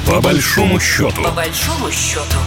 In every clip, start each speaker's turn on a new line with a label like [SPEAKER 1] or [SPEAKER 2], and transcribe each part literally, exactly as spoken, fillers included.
[SPEAKER 1] По большому счету.
[SPEAKER 2] По большому счету.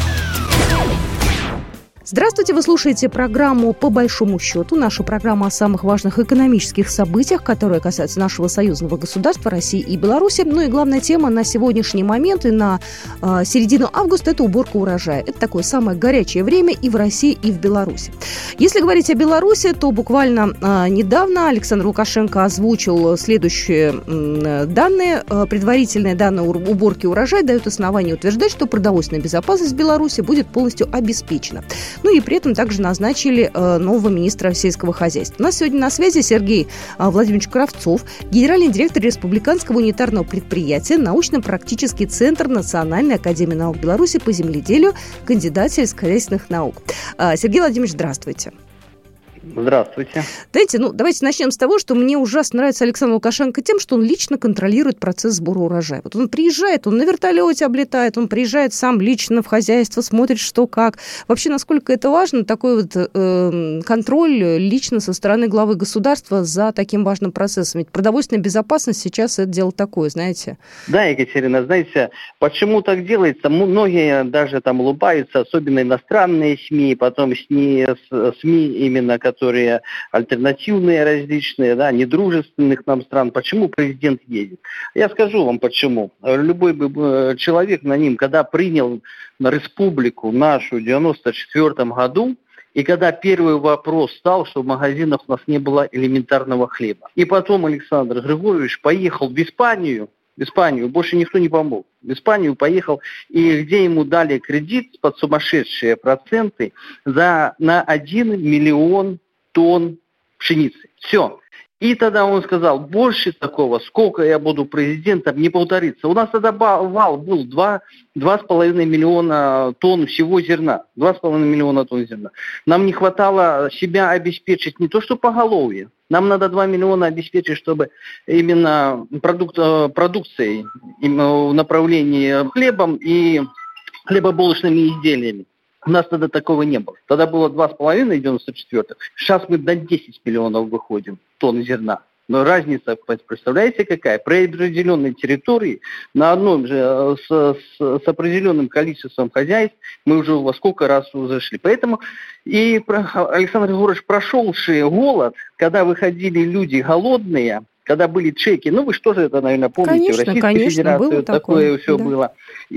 [SPEAKER 3] Здравствуйте, вы слушаете программу «По большому счету», нашу программу о самых важных экономических событиях, которые касаются нашего союзного государства, России и Беларуси. Ну и главная тема на сегодняшний момент и на э, середину августа – это уборка урожая. Это такое самое горячее время и в России, и в Беларуси. Если говорить о Беларуси, то буквально э, недавно Александр Лукашенко озвучил следующие э, данные. Э, предварительные данные уборки урожая дают основание утверждать, что продовольственная безопасность в Беларуси будет полностью обеспечена. Ну и при этом также назначили э, нового министра сельского хозяйства. У нас сегодня на связи Сергей э, Владимирович Кравцов, генеральный директор Республиканского унитарного предприятия, научно-практический центр Национальной академии наук Беларуси по земледелию, кандидат сельскохозяйственных наук. Э, Сергей Владимирович, здравствуйте.
[SPEAKER 4] Здравствуйте.
[SPEAKER 3] Знаете, ну, давайте начнем с того, что мне ужасно нравится Александр Лукашенко тем, что он лично контролирует процесс сбора урожая. Вот он приезжает, он на вертолете облетает, он приезжает сам лично в хозяйство, смотрит, что как. Вообще, насколько это важно, такой вот э, контроль лично со стороны главы государства за таким важным процессом. Ведь продовольственная безопасность сейчас это дело такое, знаете.
[SPEAKER 4] Да, Екатерина, знаете, почему так делается? Многие даже там улыбаются, особенно иностранные СМИ, потом СМИ, СМИ именно, которые которые альтернативные различные, да, недружественных нам стран. Почему президент едет? Я скажу вам почему. Любой бы человек на ним, когда принял на республику нашу в девяносто четвёртом году, и когда первый вопрос стал, что в магазинах у нас не было элементарного хлеба. И потом Александр Григорьевич поехал в Испанию, в Испанию, больше никто не помог. В Испанию поехал, и где ему дали кредит под сумасшедшие проценты за, на один миллион тонн пшеницы. Все. И тогда он сказал, больше такого, сколько я буду президентом, не повторится. У нас тогда вал был два с половиной миллиона тонн всего зерна. два с половиной миллиона тонн зерна. Нам не хватало себя обеспечить не то что поголовье. Нам надо два миллиона обеспечить, чтобы именно продукт, продукцией именно в направлении хлебом и хлебобулочными изделиями. У нас тогда такого не было. Тогда было два с половиной в девяносто четвёртом. Сейчас мы до десяти миллионов выходим тонн зерна. Но разница, представляете, какая? При определенной территории, на одном же, с, с, с определенным количеством хозяйств, мы уже во сколько раз зашли. Поэтому и Александр Григорьевич, прошелший голод, когда выходили люди голодные, когда были чеки, ну вы что же это, наверное, помните,
[SPEAKER 3] конечно,
[SPEAKER 4] в Российской
[SPEAKER 3] конечно,
[SPEAKER 4] Федерации такое, такое все
[SPEAKER 3] да.
[SPEAKER 4] было.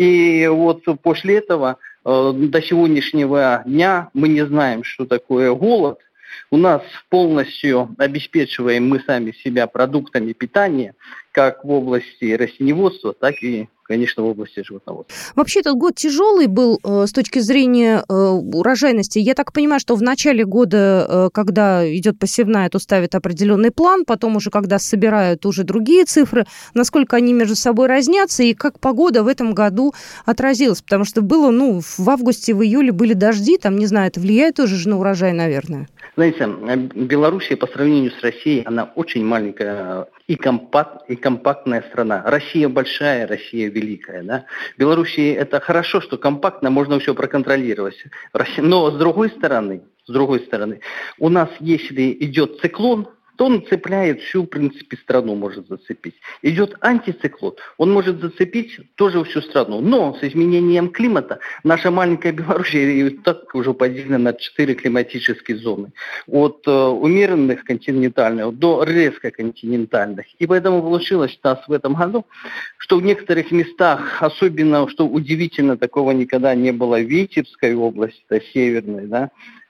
[SPEAKER 4] И вот после этого э, до сегодняшнего дня мы не знаем, что такое голод. У нас полностью обеспечиваем мы сами себя продуктами питания, как в области растениеводства, так и, конечно, в области животноводства.
[SPEAKER 3] Вообще этот год тяжелый был э, с точки зрения э, урожайности. Я так понимаю, что в начале года, э, когда идет посевная, то ставят определенный план, потом уже, когда собирают уже другие цифры, насколько они между собой разнятся и как погода в этом году отразилась. Потому что было, ну, в августе, в июле были дожди, там, не знаю, это влияет тоже же на урожай, наверное.
[SPEAKER 4] Знаете, Белоруссия по сравнению с Россией, она очень маленькая и, компакт, и компактная страна. Россия большая, Россия великая. Да? В Белоруссии это хорошо, что компактно, можно все проконтролировать. Но с другой стороны, с другой стороны, у нас, если идет циклон, то он цепляет всю, в принципе, страну, может зацепить. Идет антициклон, он может зацепить тоже всю страну. Но с изменением климата наша маленькая Белоруссия так уже поделена на четыре климатические зоны. От э, умеренных континентальных до резко континентальных. И поэтому получилось у нас в этом году, что в некоторых местах, особенно, что удивительно, такого никогда не было в Витебской области, это северной, да,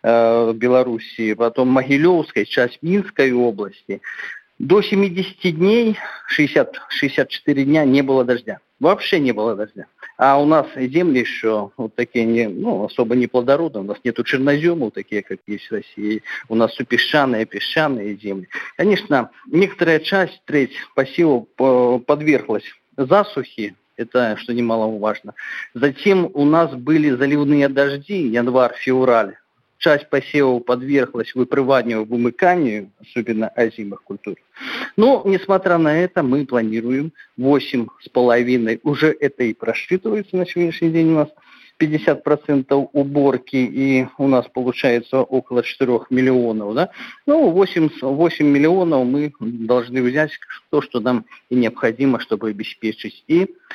[SPEAKER 4] Белоруссии, потом Могилевской, часть Минской области. До семидесяти дней, шестьдесят, шестьдесят четыре дня не было дождя. Вообще не было дождя. А у нас земли еще вот такие, не, ну, особо не плодородные. У нас нету черноземов, такие, как есть в России. У нас все песчаные, песчаные земли. Конечно, некоторая часть, треть посевов подверглась засухе. Это, что немаловажно. Затем у нас были заливные дожди, январь-февраль. Часть посевов подверглась выпрыванию, вымыканию, особенно озимых культур. Но, несмотря на это, мы планируем восемь с половиной, уже это и просчитывается на сегодняшний день у нас, пятьдесят процентов уборки, и у нас получается около четырёх миллионов. Да? Ну, восемь, восемь миллионов мы должны взять то, что нам и необходимо, чтобы обеспечить и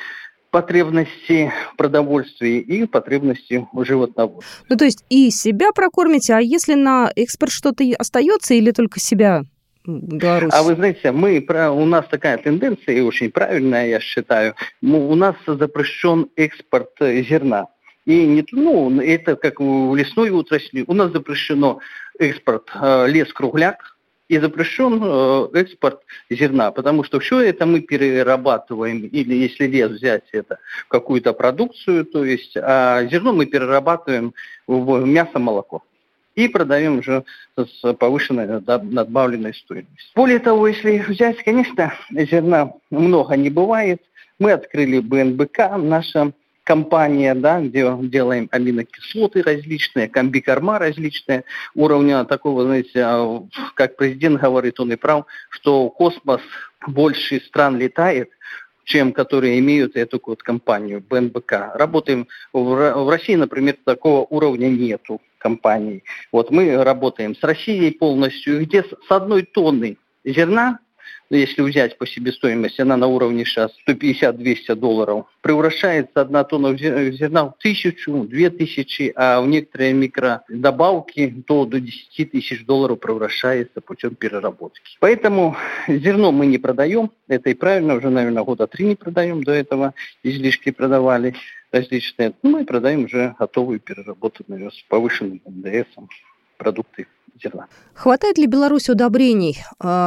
[SPEAKER 4] потребности в продовольствии и потребности у животноводства.
[SPEAKER 3] Ну, то есть и себя прокормите, а если на экспорт что-то остается или только себя? Беларусь.
[SPEAKER 4] А вы знаете, мы, у нас такая тенденция, и очень правильная, я считаю, у нас запрещен экспорт зерна. И не, ну, это как в лесной отрасли, у нас запрещено экспорт лес-кругляк и запрещен экспорт зерна, потому что все это мы перерабатываем, или если лес взять это в какую-то продукцию, то есть, а зерно мы перерабатываем в мясо-молоко. И продаем уже с повышенной надбавленной стоимостью. Более того, если взять, конечно, зерна много не бывает. Мы открыли бэ эн бэ ка, наша компания, да, где делаем аминокислоты различные, комбикорма различные, уровня такого, знаете, как президент говорит, он и прав, что космос больше стран летает, чем которые имеют эту вот компанию бэ эн бэ ка. Работаем в России, например, такого уровня нету компаний. Вот мы работаем с Россией полностью, где с одной тонны зерна, если взять по себестоимости, она на уровне сейчас сто пятьдесят - двести долларов, превращается одна тонна зерна в тысячу, две тысячи, а в некоторые микродобавки то до десяти тысяч долларов превращается путем переработки. Поэтому зерно мы не продаем, это и правильно, уже, наверное, года три не продаем, до этого излишки продавали различные. Мы продаем уже готовые переработанные с повышенным эн дэ эсом продукты зерна.
[SPEAKER 3] Хватает ли Беларуси удобрений?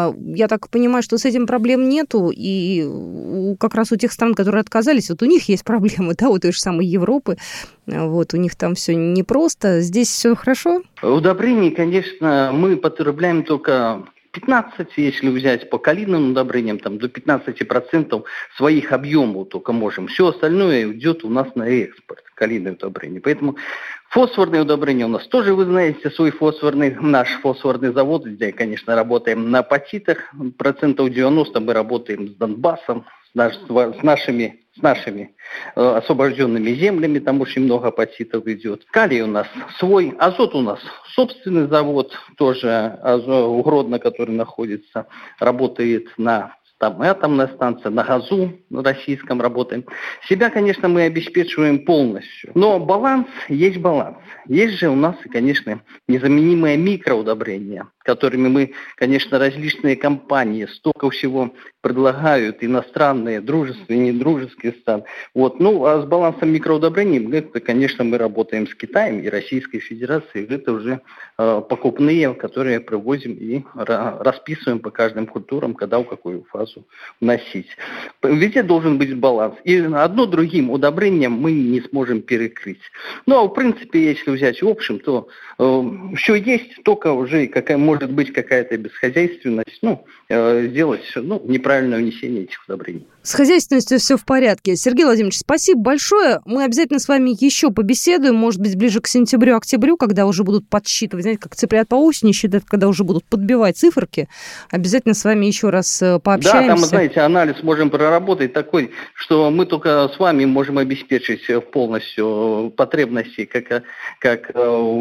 [SPEAKER 3] Я так понимаю, что с этим проблем нету, и как раз у тех стран, которые отказались, вот у них есть проблемы, да, у той же самой Европы, вот у них там все непросто. Здесь все хорошо?
[SPEAKER 4] Удобрений, конечно, мы потребляем только пятнадцать, если взять по калийным удобрениям, там до пятнадцати процентов своих объемов только можем. Все остальное идет у нас на экспорт, калийные удобрения. Поэтому фосфорные удобрения у нас тоже, вы знаете, свой фосфорный, наш фосфорный завод, где, конечно, работаем на апатитах, процентов девяносто мы работаем с Донбассом, с, наш, с нашими, с нашими э, освобожденными землями, там очень много апатитов идет. Калий у нас свой, азот у нас собственный завод, тоже в Гродно, который находится, работает на там атомная станция, на газу на российском работаем. Себя, конечно, мы обеспечиваем полностью. Но баланс есть баланс. Есть же у нас, конечно, незаменимые микроудобрения, которыми мы, конечно, различные компании столько всего предлагают, иностранные, дружественные, недружеские страны. Вот. Ну, а с балансом микроудобрений, это, конечно, мы работаем с Китаем и Российской Федерацией. Это уже э, покупные, которые привозим и расписываем по каждым культурам, когда в какую фазу вносить. Везде должен быть баланс. И одно другим удобрением мы не сможем перекрыть. Ну, а в принципе, если взять в общем, то э, все есть, только уже какая может быть какая-то бесхозяйственность, ну, э, сделать ну, неправильное внесение этих удобрений.
[SPEAKER 3] С хозяйственностью все в порядке. Сергей Владимирович, спасибо большое. Мы обязательно с вами еще побеседуем, может быть, ближе к сентябрю-октябрю, когда уже будут подсчитывать, знаете, как цыплят по осени считают, когда уже будут подбивать циферки. Обязательно с вами еще раз пообщаемся.
[SPEAKER 4] Да, там, знаете, анализ можем проработать такой, что мы только с вами можем обеспечить полностью потребности, как, как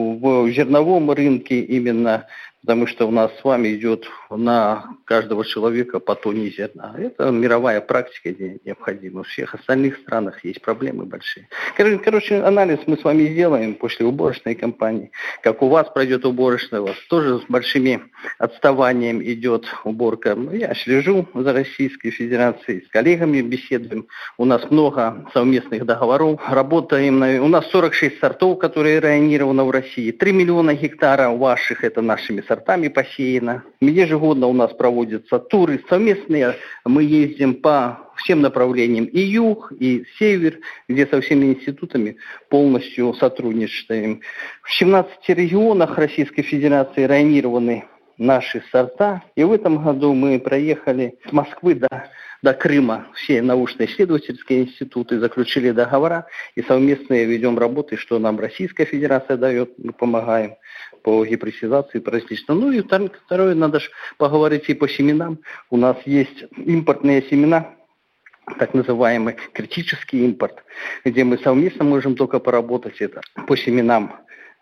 [SPEAKER 4] в зерновом рынке именно, потому что у нас с вами идет на каждого человека по тонне зерна. Это мировая практика необходима. В всех остальных странах есть проблемы большие. Короче, анализ мы с вами сделаем после уборочной кампании. Как у вас пройдет уборочная, у вас тоже с большими отставанием идет уборка. Я слежу за Российской Федерацией, с коллегами беседуем. У нас много совместных договоров. Работаем на... У нас сорок шесть сортов, которые районированы в России. три миллиона гектаров ваших, это нашими сортами посеяно. Ежегодно у нас проводятся туры совместные. Мы ездим по всем направлениям, и юг, и север, где со всеми институтами полностью сотрудничаем. В семнадцати регионах Российской Федерации районированы наши сорта. И в этом году мы проехали с Москвы до, до Крыма все научно-исследовательские институты, заключили договора и совместно ведем работы, что нам Российская Федерация дает, мы помогаем по гибридизации, по различным. Ну и второе, надо же поговорить и по семенам. У нас есть импортные семена, так называемый критический импорт, где мы совместно можем только поработать это по семенам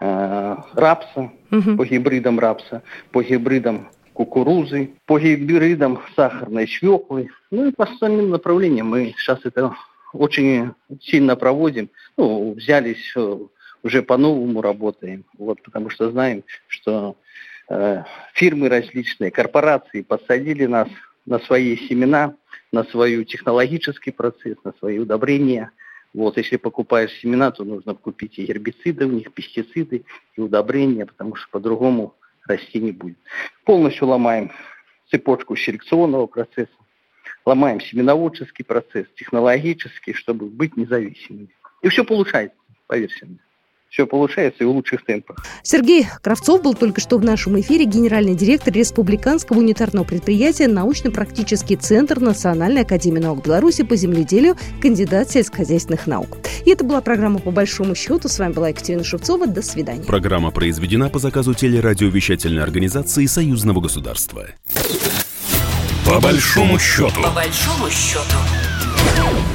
[SPEAKER 4] э, рапса, угу. по гибридам рапса, по гибридам кукурузы, по гибридам сахарной свеклы. Ну и по остальным направлениям мы сейчас это очень сильно проводим. Ну, взялись, уже по-новому работаем. Вот, потому что знаем, что э, фирмы различные, корпорации подсадили нас на свои семена, на свой технологический процесс, на свои удобрения. Вот, если покупаешь семена, то нужно купить и гербициды у них, пестициды, и удобрения, потому что по-другому расти не будет. Полностью ломаем цепочку селекционного процесса, ломаем семеноводческий процесс, технологический, чтобы быть независимыми. И все получается, поверьте мне. Все получается и в лучших темпах.
[SPEAKER 3] Сергей Кравцов был только что в нашем эфире, генеральный директор Республиканского унитарного предприятия «Научно-практический центр Национальной академии наук Беларуси по земледелию», кандидат сельскохозяйственных наук. И это была программа «По большому счету». С вами была Екатерина Шевцова. До свидания.
[SPEAKER 1] Программа произведена по заказу телерадиовещательной организации Союзного государства. По большому счету.
[SPEAKER 2] По большому счету.